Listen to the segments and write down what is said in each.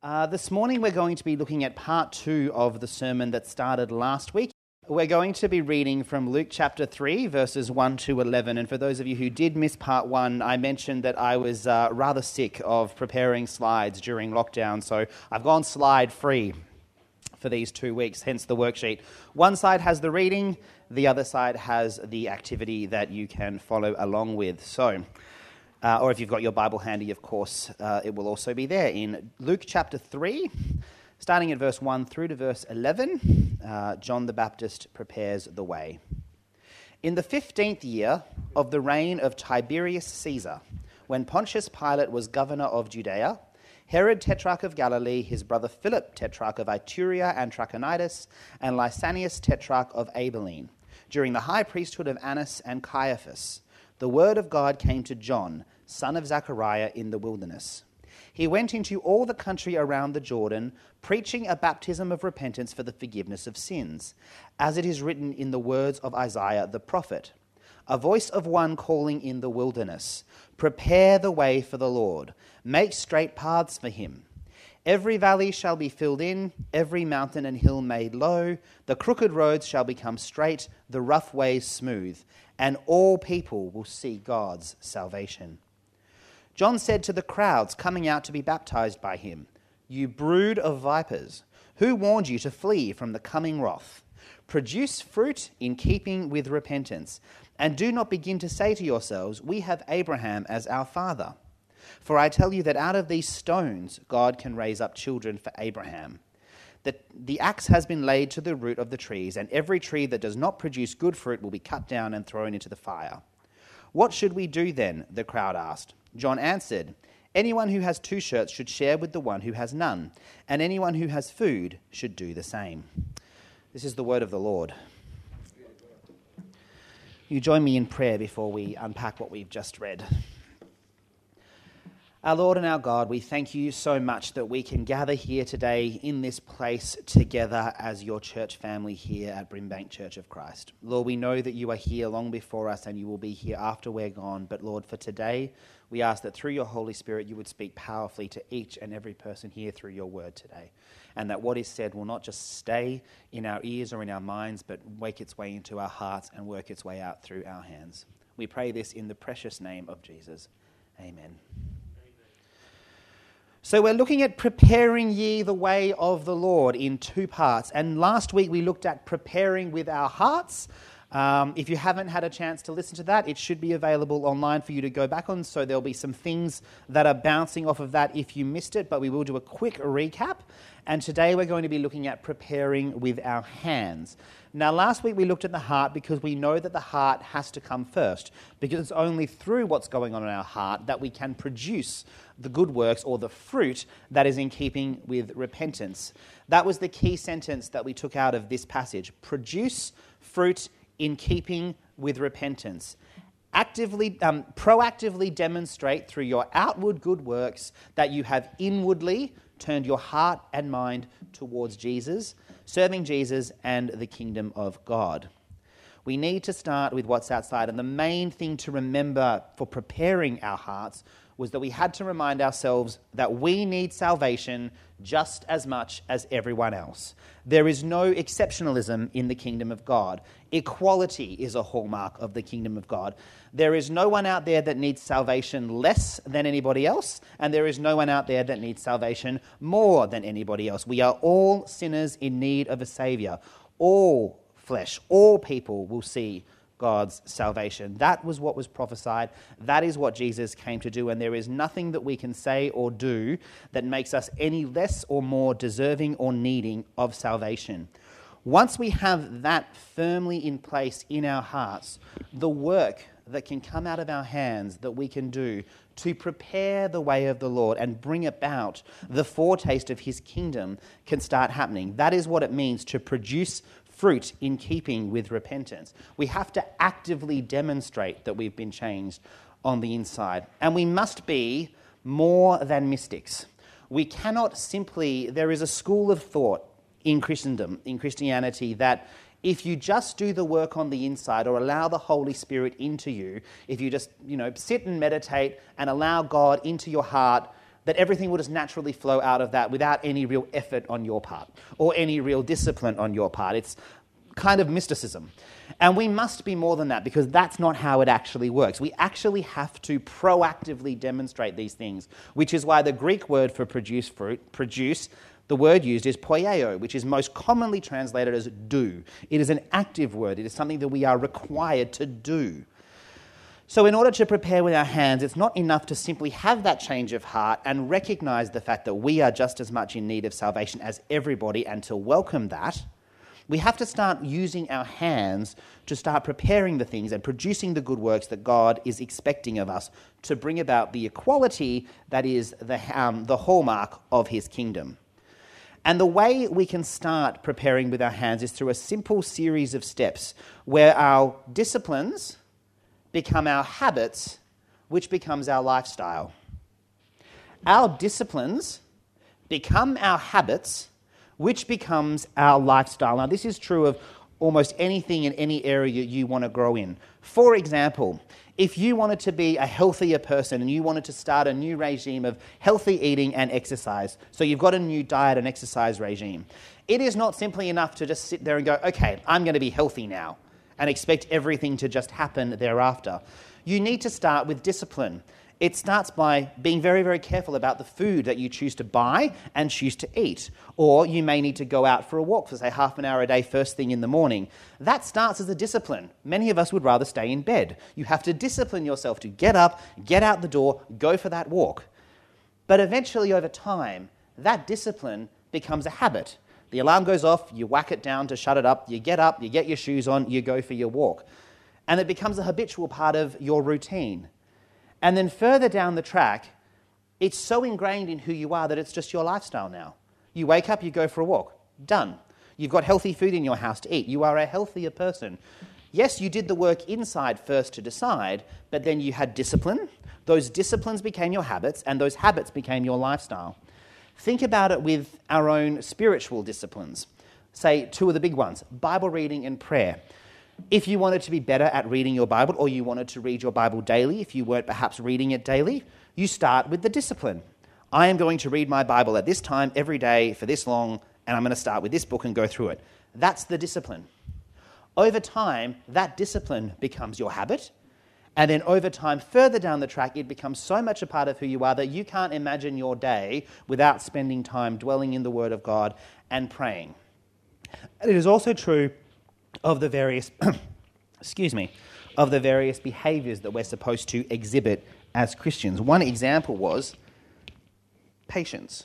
This morning we're going to be looking at part 2 of the sermon that started last week. We're going to be reading from Luke chapter 3, verses 1 to 11. And for those of you who did miss part 1, I mentioned that I was rather sick of preparing slides during lockdown, so I've gone slide free for these 2 weeks, hence the worksheet. One side has the reading, the other side has the activity that you can follow along with. Or if you've got your Bible handy, of course, it will also be there. In Luke chapter 3, starting at verse 1 through to verse 11, John the Baptist prepares the way. In the 15th year of the reign of Tiberius Caesar, when Pontius Pilate was governor of Judea, Herod tetrarch of Galilee, his brother Philip tetrarch of Iturea and Trachonitis, and Lysanias tetrarch of Abilene, during the high priesthood of Annas and Caiaphas, the word of God came to John, son of Zechariah, in the wilderness. He went into all the country around the Jordan, preaching a baptism of repentance for the forgiveness of sins, as it is written in the words of Isaiah the prophet, a voice of one calling in the wilderness, prepare the way for the Lord, make straight paths for him. Every valley shall be filled in, every mountain and hill made low, the crooked roads shall become straight, the rough ways smooth, and all people will see God's salvation. John said to the crowds coming out to be baptized by him, you brood of vipers, who warned you to flee from the coming wrath? Produce fruit in keeping with repentance, and do not begin to say to yourselves, we have Abraham as our father. For I tell you that out of these stones God can raise up children for Abraham. The axe has been laid to the root of the trees, and every tree that does not produce good fruit will be cut down and thrown into the fire. What should we do then? The crowd asked. John answered, anyone who has 2 shirts should share with the one who has none, and anyone who has food should do the same. This is the word of the Lord. You join me in prayer before we unpack what we've just read. Our Lord and our God, we thank you so much that we can gather here today in this place together as your church family here at Brimbank Church of Christ. Lord, we know that you are here long before us and you will be here after we're gone. But Lord, for today, we ask that through your Holy Spirit, you would speak powerfully to each and every person here through your word today. And that what is said will not just stay in our ears or in our minds, but wake its way into our hearts and work its way out through our hands. We pray this in the precious name of Jesus. Amen. So we're looking at preparing ye the way of the Lord in 2 parts. And last week we looked at preparing with our hearts. If you haven't had a chance to listen to that, it should be available online for you to go back on. So there'll be some things that are bouncing off of that if you missed it, but we will do a quick recap. And today we're going to be looking at preparing with our hands. Now, last week we looked at the heart because we know that the heart has to come first, because it's only through what's going on in our heart that we can produce the good works or the fruit that is in keeping with repentance. That was the key sentence that we took out of this passage. Produce fruit in keeping with repentance. Proactively demonstrate through your outward good works that you have inwardly turned your heart and mind towards Jesus, serving Jesus and the kingdom of God. We need to start with what's outside, and the main thing to remember for preparing our hearts was that we had to remind ourselves that we need salvation just as much as everyone else. There is no exceptionalism in the kingdom of God. Equality is a hallmark of the kingdom of God. There is no one out there that needs salvation less than anybody else, and there is no one out there that needs salvation more than anybody else. We are all sinners in need of a Savior. All flesh, all people will see God's salvation. That was what was prophesied. That is what Jesus came to do, and there is nothing that we can say or do that makes us any less or more deserving or needing of salvation. Once we have that firmly in place in our hearts, the work that can come out of our hands that we can do to prepare the way of the Lord and bring about the foretaste of his kingdom can start happening. That is what it means to produce fruit in keeping with repentance. We have to actively demonstrate that we've been changed on the inside. And we must be more than mystics. We cannot simply, there is a school of thought in Christendom, in Christianity, that if you just do the work on the inside or allow the Holy Spirit into you, if you just, sit and meditate and allow God into your heart, that everything will just naturally flow out of that without any real effort on your part or any real discipline on your part. It's kind of mysticism. And we must be more than that, because that's not how it actually works. We actually have to proactively demonstrate these things, which is why the Greek word for produce fruit, produce, the word used is poieo, which is most commonly translated as do. It is an active word. It is something that we are required to do. So in order to prepare with our hands, it's not enough to simply have that change of heart and recognize the fact that we are just as much in need of salvation as everybody, and to welcome that. We have to start using our hands to start preparing the things and producing the good works that God is expecting of us to bring about the equality that is the hallmark of his kingdom. And the way we can start preparing with our hands is through a simple series of steps where our disciplines become our habits, which becomes our lifestyle. Our disciplines become our habits, which becomes our lifestyle. Now, this is true of almost anything in any area you want to grow in. For example, if you wanted to be a healthier person and you wanted to start a new regime of healthy eating and exercise, so you've got a new diet and exercise regime, it is not simply enough to just sit there and go, okay, I'm going to be healthy now, and expect everything to just happen thereafter. You need to start with discipline. It starts by being very, very careful about the food that you choose to buy and choose to eat. Or you may need to go out for a walk for, say, half an hour a day first thing in the morning. That starts as a discipline. Many of us would rather stay in bed. You have to discipline yourself to get up, get out the door, go for that walk. But eventually, over time, that discipline becomes a habit. The alarm goes off, you whack it down to shut it up, you get up, you get your shoes on, you go for your walk. And it becomes a habitual part of your routine. And then further down the track, it's so ingrained in who you are that it's just your lifestyle now. You wake up, you go for a walk. Done. You've got healthy food in your house to eat. You are a healthier person. Yes, you did the work inside first to decide, but then you had discipline. Those disciplines became your habits, and those habits became your lifestyle. Think about it with our own spiritual disciplines. Say two of the big ones, Bible reading and prayer. If you wanted to be better at reading your Bible, or you wanted to read your Bible daily, if you weren't perhaps reading it daily, you start with the discipline. I am going to read my Bible at this time every day for this long, and I'm going to start with this book and go through it. That's the discipline. Over time, that discipline becomes your habit, and then over time, further down the track, it becomes so much a part of who you are that you can't imagine your day without spending time dwelling in the Word of God and praying. And it is also true of the various, of the various behaviours that we're supposed to exhibit as Christians. One example was patience.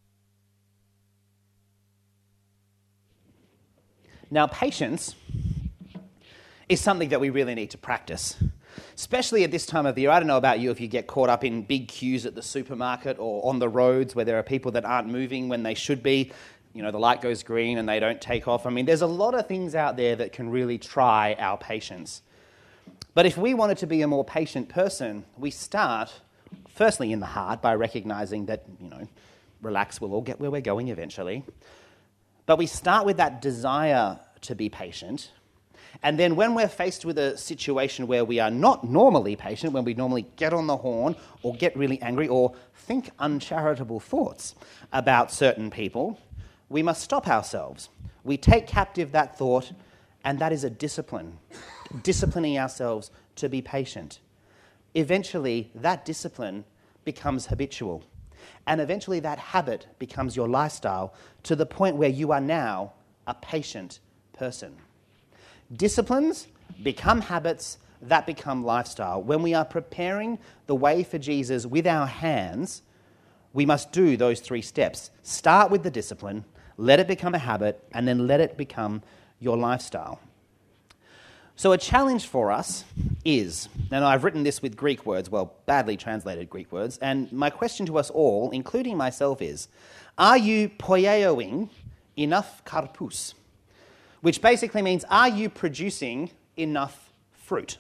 Now, patience is something that we really need to practice, especially at this time of the year. I don't know about you if you get caught up in big queues at the supermarket or on the roads where there are people that aren't moving when they should be. You know, the light goes green and they don't take off. I mean, there's a lot of things out there that can really try our patience. But if we wanted to be a more patient person, we start, firstly, in the heart by recognizing that, relax, we'll all get where we're going eventually. But we start with that desire to be patient. And then when we're faced with a situation where we are not normally patient, when we normally get on the horn or get really angry or think uncharitable thoughts about certain people, we must stop ourselves. We take captive that thought, and that is a discipline, disciplining ourselves to be patient. Eventually, that discipline becomes habitual, and eventually that habit becomes your lifestyle to the point where you are now a patient person. Disciplines become habits that become lifestyle. When we are preparing the way for Jesus with our hands, we must do those 3 steps. Start with the discipline, let it become a habit, and then let it become your lifestyle. So a challenge for us is, and I've written this with Greek words, well, badly translated Greek words, and my question to us all, including myself, is, are you poieoing enough karpous? Which basically means, are you producing enough fruit?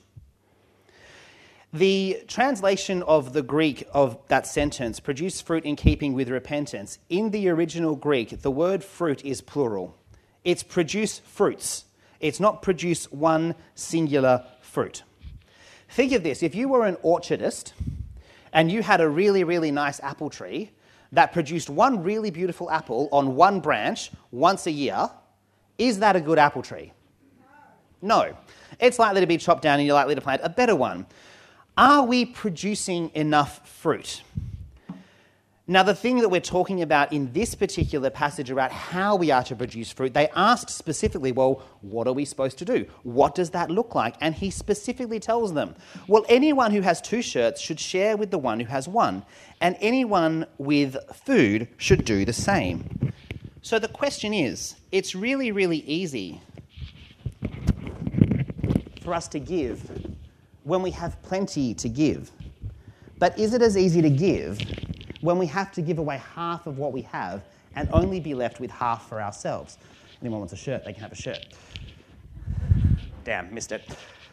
The translation of the Greek of that sentence, produce fruit in keeping with repentance, in the original Greek, the word fruit is plural. It's produce fruits. It's not produce one singular fruit. Think of this. If you were an orchardist and you had a really, really nice apple tree that produced one really beautiful apple on one branch once a year, is that a good apple tree? No. It's likely to be chopped down and you're likely to plant a better one. Are we producing enough fruit? Now, the thing that we're talking about in this particular passage about how we are to produce fruit, they asked specifically, well, what are we supposed to do? What does that look like? And he specifically tells them, well, anyone who has 2 shirts should share with the one who has 1, and anyone with food should do the same. So the question is, it's really, really easy for us to give when we have plenty to give. But is it as easy to give when we have to give away half of what we have and only be left with half for ourselves? Anyone wants a shirt, they can have a shirt. Damn, missed it.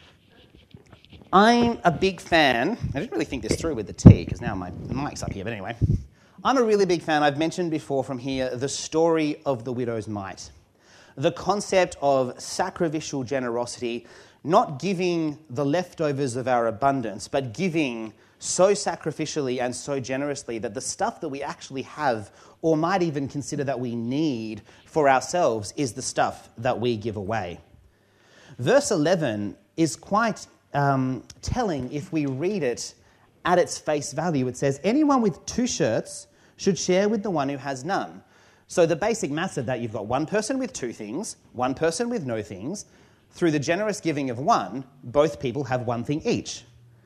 I'm a big fan, I didn't really think this through with the tea because now my mic's up here, but anyway. I'm a really big fan, I've mentioned before from here, the story of the widow's mite. The concept of sacrificial generosity, not giving the leftovers of our abundance, but giving so sacrificially and so generously that the stuff that we actually have or might even consider that we need for ourselves is the stuff that we give away. Verse 11 is quite telling if we read it at its face value. It says, anyone with 2 shirts should share with the one who has none. So the basic maths of that, you've got one person with 2 things, one person with no things. Through the generous giving of one, both people have 1 thing each.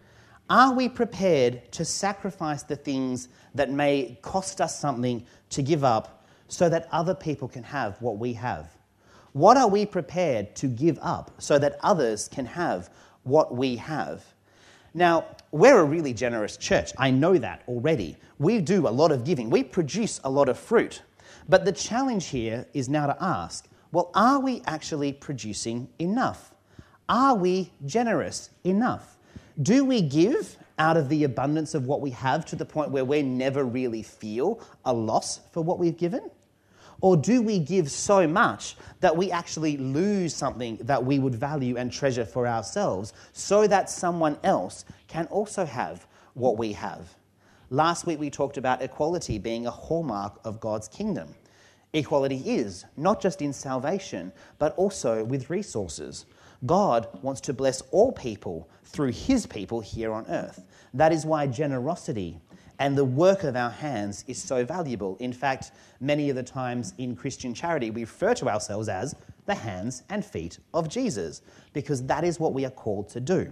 Are we prepared to sacrifice the things that may cost us something to give up so that other people can have what we have? What are we prepared to give up so that others can have what we have? Now, we're a really generous church. I know that already. We do a lot of giving. We produce a lot of fruit. But the challenge here is now to ask, well, are we actually producing enough? Are we generous enough? Do we give out of the abundance of what we have to the point where we never really feel a loss for what we've given? Or do we give so much that we actually lose something that we would value and treasure for ourselves so that someone else can also have what we have? Last week we talked about equality being a hallmark of God's kingdom. Equality is not just in salvation, but also with resources. God wants to bless all people through his people here on earth. That is why generosity and the work of our hands is so valuable. In fact, many of the times in Christian charity, we refer to ourselves as the hands and feet of Jesus, because that is what we are called to do.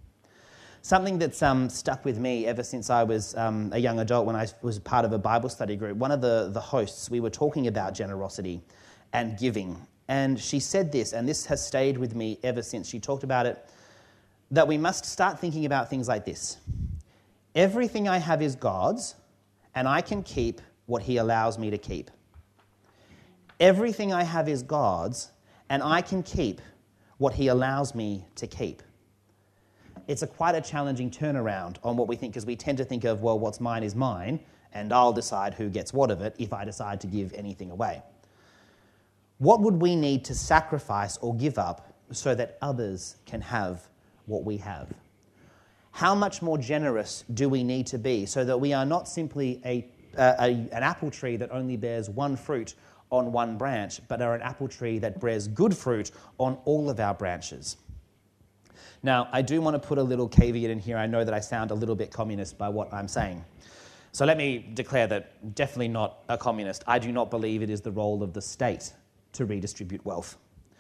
Something that's stuck with me ever since I was a young adult, when I was part of a Bible study group, one of the hosts, we were talking about generosity and giving. And she said this, and this has stayed with me ever since. She talked about it, that we must start thinking about things like this. Everything I have is God's, and I can keep what he allows me to keep. Everything I have is God's, and I can keep what he allows me to keep. It's quite a challenging turnaround on what we think, because we tend to think of, well, what's mine is mine, and I'll decide who gets what of it if I decide to give anything away. What would we need to sacrifice or give up so that others can have what we have? How much more generous do we need to be so that we are not simply an apple tree that only bears 1 fruit on 1 branch, but are an apple tree that bears good fruit on all of our branches? Now, I do want to put a little caveat in here. I know that I sound a little bit communist by what I'm saying. So let me declare that definitely not a communist. I do not believe it is the role of the state to redistribute wealth.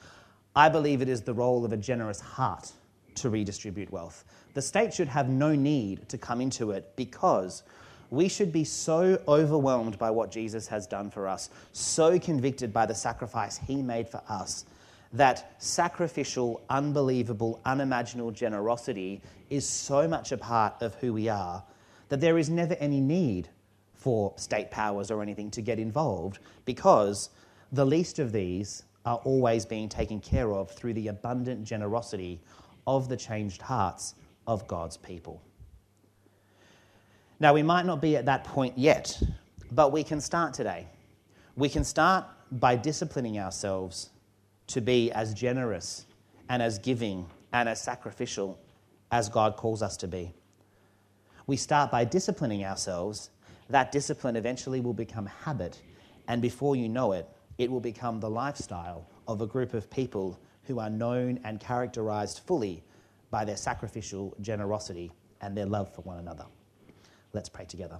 I believe it is the role of a generous heart to redistribute wealth. The state should have no need to come into it, because we should be so overwhelmed by what Jesus has done for us, so convicted by the sacrifice he made for us, that sacrificial, unbelievable, unimaginable generosity is so much a part of who we are that there is never any need for state powers or anything to get involved, because the least of these are always being taken care of through the abundant generosity of the changed hearts of God's people. Now, we might not be at that point yet, but we can start today. We can start by disciplining ourselves to be as generous and as giving and as sacrificial as God calls us to be. We start by disciplining ourselves. That discipline eventually will become habit, and before you know it, it will become the lifestyle of a group of people who are known and characterized fully by their sacrificial generosity and their love for one another. Let's pray together.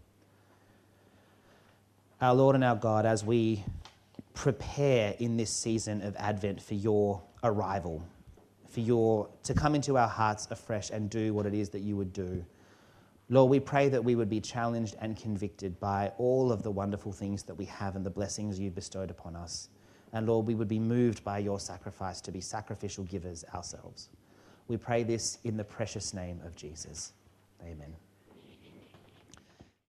Our Lord and our God, as we prepare in this season of Advent for your arrival, to come into our hearts afresh and do what it is that you would do, Lord, we pray that we would be challenged and convicted by all of the wonderful things that we have and the blessings you've bestowed upon us. And Lord, we would be moved by your sacrifice to be sacrificial givers ourselves. We pray this in the precious name of Jesus. Amen.